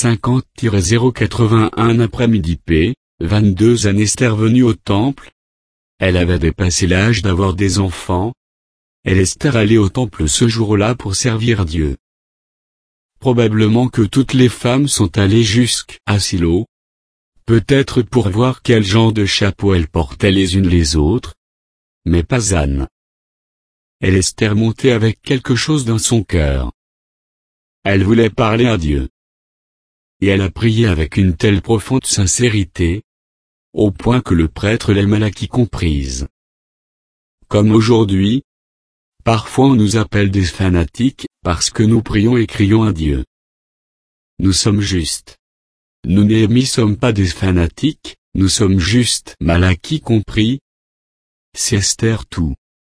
50-081 après-midi p. 22 Anne Esther venue au temple. Elle avait dépassé l'âge d'avoir des enfants. Elle Esther allait au temple ce jour-là pour servir Dieu. Probablement que toutes les femmes sont allées jusqu'à Silo. Peut-être pour voir quel genre de chapeau elles portaient les unes les autres. Mais pas Anne. Elle Esther montait avec quelque chose dans son cœur. Elle voulait parler à Dieu. Et elle a prié avec une telle profonde sincérité, au point que le prêtre les malaki comprise. Comme aujourd'hui, parfois on nous appelle des fanatiques, parce que nous prions et crions à Dieu. Nous sommes justes. Nous Néhémie sommes pas des fanatiques, nous sommes justes. Malaki compris. C'est Esther tout.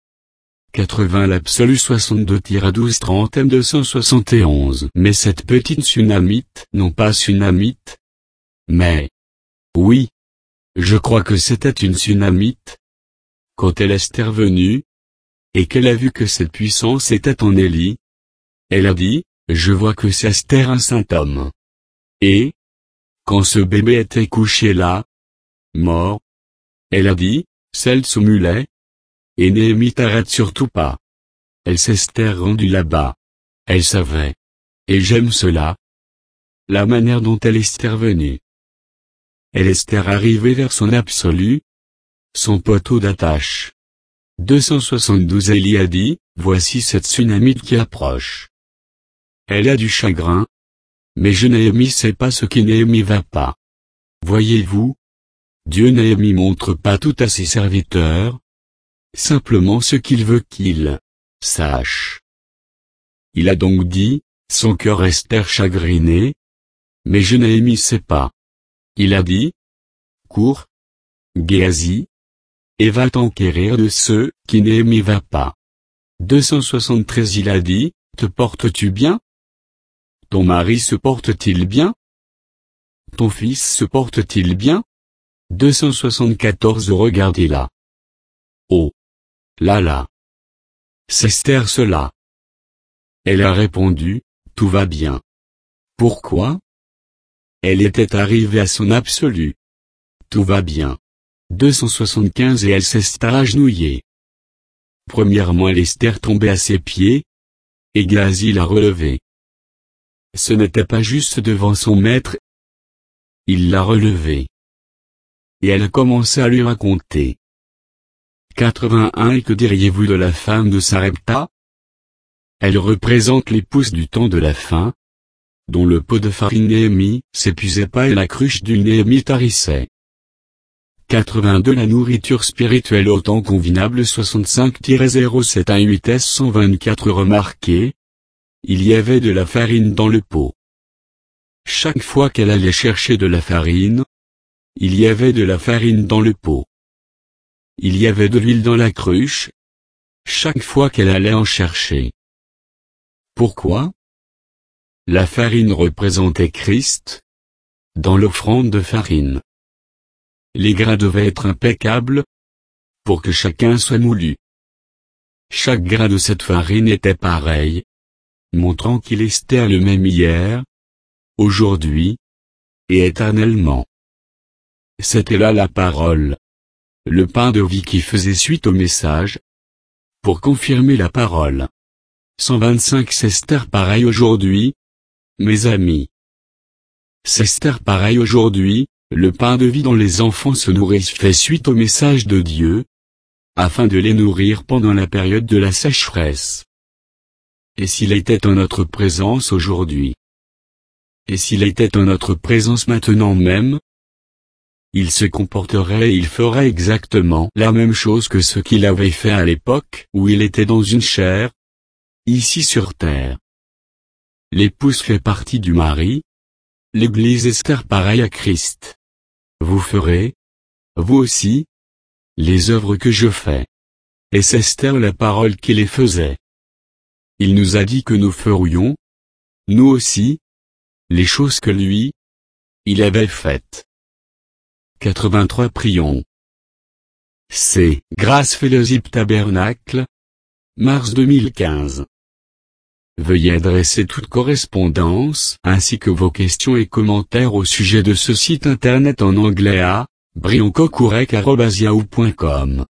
80 L'absolu 62-12-30 M271 Mais cette petite Sunamite, non pas Sunamite. Mais. Oui. Je crois que c'était une Sunamite. Quand elle est Esther venue, et qu'elle a vu que cette puissance était en Élie, elle a dit, je vois que c'est Esther un saint homme. Et, quand ce bébé était couché là, mort, elle a dit, celle sous mulet. Et Néhémie t'arrête surtout pas. Elle s'est Esther rendue là-bas. Elle savait. Et j'aime cela. La manière dont elle est Esther venue. Elle est Esther arrivée vers son absolu. Son poteau d'attache. 272 Élie a dit, voici cette Sunamite qui approche. Elle a du chagrin. Mais je Néhémie sais pas ce qui Néhémie va pas. Voyez-vous? Dieu Néhémie montre pas tout à ses serviteurs. Simplement ce qu'il veut qu'ils sachent. Il a donc dit, son cœur Esther chagriné. Mais je Néhémie sais pas. Il a dit, cours, Géasi, et va t'enquérir de ceux qui Néhémie va pas. 273 Il a dit, te portes-tu bien? Ton mari se porte-t-il bien? ton fils se porte-t-il bien? 274 Regardez-la. Oh là là. C'est Esther cela. Elle a répondu, tout va bien. Pourquoi? Elle était arrivée à son absolu. Tout va bien. 275 Et elle s'est agenouillée. Premièrement Esther tombait à ses pieds, et Géasi l'a relevée. Ce n'était pas juste devant son maître. Il l'a relevée. Et elle a commencé à lui raconter. 81 Et que diriez-vous de la femme de Sarepta? Elle représente l'épouse du temps de la faim, dont le pot de farine Néhémie s'épuisait pas et la cruche du Néhémie tarissait. 82 La nourriture spirituelle au temps convenable 65-0718 S124 Remarquez, il y avait de la farine dans le pot. Chaque fois qu'elle allait chercher de la farine, il y avait de la farine dans le pot. Il y avait de l'huile dans la cruche, chaque fois qu'elle allait en chercher. Pourquoi? La farine représentait Christ, dans l'offrande de farine. Les grains devaient être impeccables, pour que chacun soit moulu. Chaque grain de cette farine était pareil, montrant qu'il était le même hier, aujourd'hui, et éternellement. C'était là la parole, le pain de vie qui faisait suite au message, pour confirmer la parole. 125 C'est Esther pareil aujourd'hui, mes amis. C'est Esther pareil aujourd'hui, le pain de vie dont les enfants se nourrissent fait suite au message de Dieu, afin de les nourrir pendant la période de la sécheresse. Et s'il était en notre présence aujourd'hui? Et s'il était en notre présence maintenant même? Il se comporterait et il ferait exactement la même chose que ce qu'il avait fait à l'époque où il était dans une chair, ici sur terre. L'épouse fait partie du mari, l'Église Esther pareille à Christ. Vous ferez, vous aussi, les œuvres que je fais. Et c'est Esther la parole qui les faisait. Il nous a dit que nous ferions, nous aussi, les choses que lui, il avait faites. 83 Prions. C'est Grâce Fellowship Tabernacle, mars 2015. Veuillez adresser toute correspondance ainsi que vos questions et commentaires au sujet de ce site internet en anglais à brioncocourec@yahoo.com.